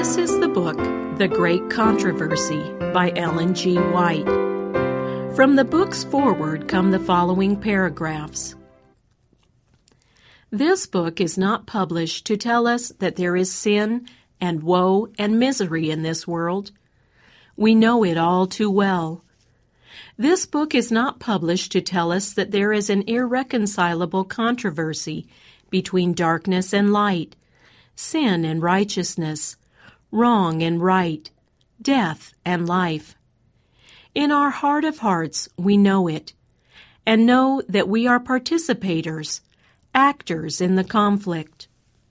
This is the book, The Great Controversy, by Ellen G. White. From the book's foreword come the following paragraphs. This book is not published to tell us that there is sin and woe and misery in this world. We know it all too well. This book is not published to tell us that there is an irreconcilable controversy between darkness and light, sin and righteousness, wrong and right, death and life. In our heart of hearts, we know it, and know that we are participators, actors in the conflict.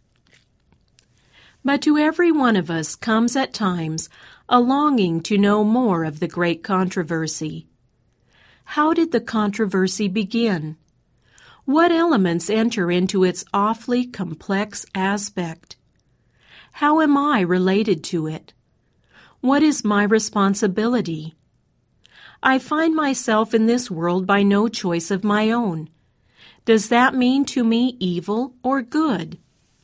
But to every one of us comes at times a longing to know more of the great controversy. How did the controversy begin? What elements enter into its awfully complex aspect? How am I related to it? What is my responsibility? I find myself in this world by no choice of my own. Does that mean to me evil or good?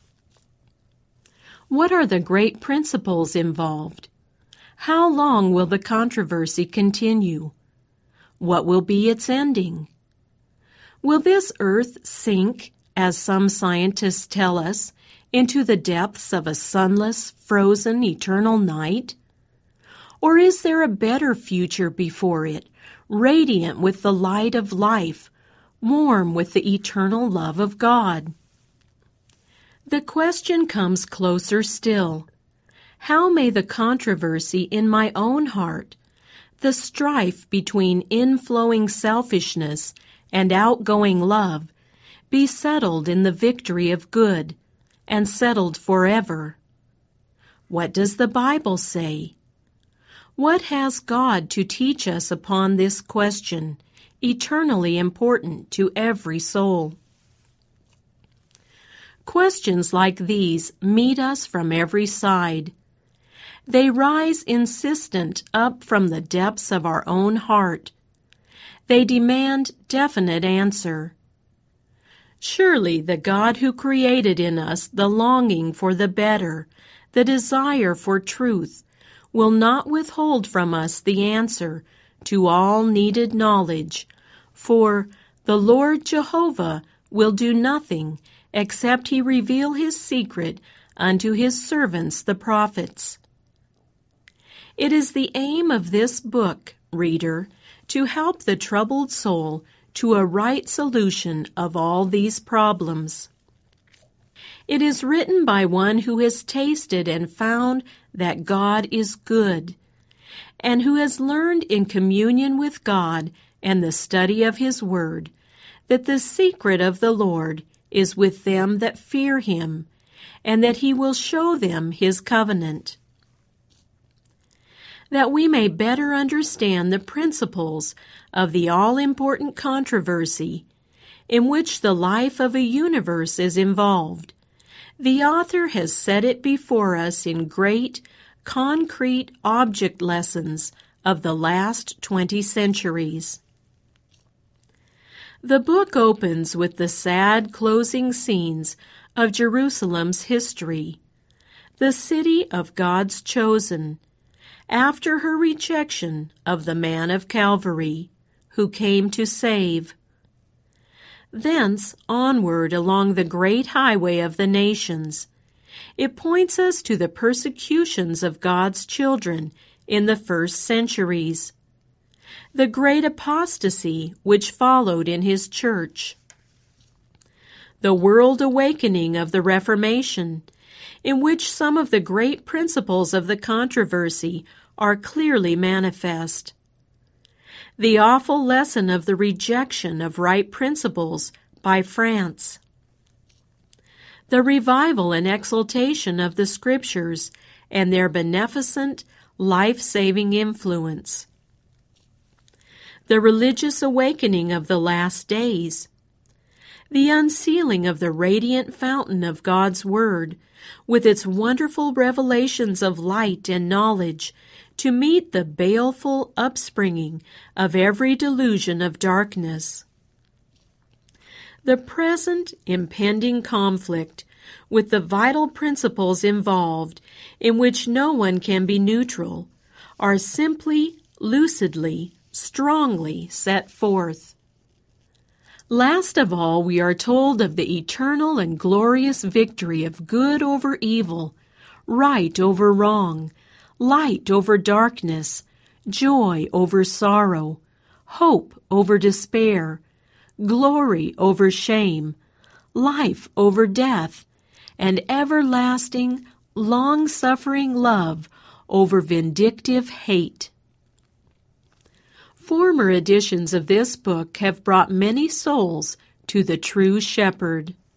What are the great principles involved? How long will the controversy continue? What will be its ending? Will this earth sink, as some scientists tell us, into the depths of a sunless, frozen, eternal night? Or is there a better future before it, radiant with the light of life, warm with the eternal love of God? The question comes closer still. How may the controversy in my own heart, the strife between inflowing selfishness and outgoing love, be settled in the victory of good, and settled forever? What does the Bible say? What has God to teach us upon this question, eternally important to every soul? Questions like these meet us from every side. They rise insistent up from the depths of our own heart. They demand definite answer. Surely the God who created in us the longing for the better, the desire for truth, will not withhold from us the answer to all needed knowledge, for the Lord Jehovah will do nothing except he reveal his secret unto his servants the prophets. It is the aim of this book, reader, to help the troubled soul to a right solution of all these problems. It is written by one who has tasted and found that God is good, and who has learned in communion with God and the study of his word that the secret of the Lord is with them that fear him, and that he will show them his covenant. That we may better understand the principles of the all-important controversy in which the life of a universe is involved, the author has set it before us in great, concrete object lessons of the last 20 centuries. The book opens with the sad closing scenes of Jerusalem's history, the city of God's chosen, after her rejection of the man of Calvary, who came to save. Thence onward along the great highway of the nations, it points us to the persecutions of God's children in the first centuries, the great apostasy which followed in his church, the world awakening of the Reformation, in which some of the great principles of the controversy are clearly manifest, the awful lesson of the rejection of right principles by France, the revival and exaltation of the Scriptures and their beneficent, life-saving influence, the religious awakening of the last days, the unsealing of the radiant fountain of God's Word, with its wonderful revelations of light and knowledge, to meet the baleful upspringing of every delusion of darkness. The present impending conflict with the vital principles involved, in which no one can be neutral, are simply, lucidly, strongly set forth. Last of all, we are told of the eternal and glorious victory of good over evil, right over wrong, light over darkness, joy over sorrow, hope over despair, glory over shame, life over death, and everlasting, long-suffering love over vindictive hate. Former editions of this book have brought many souls to the true Shepherd.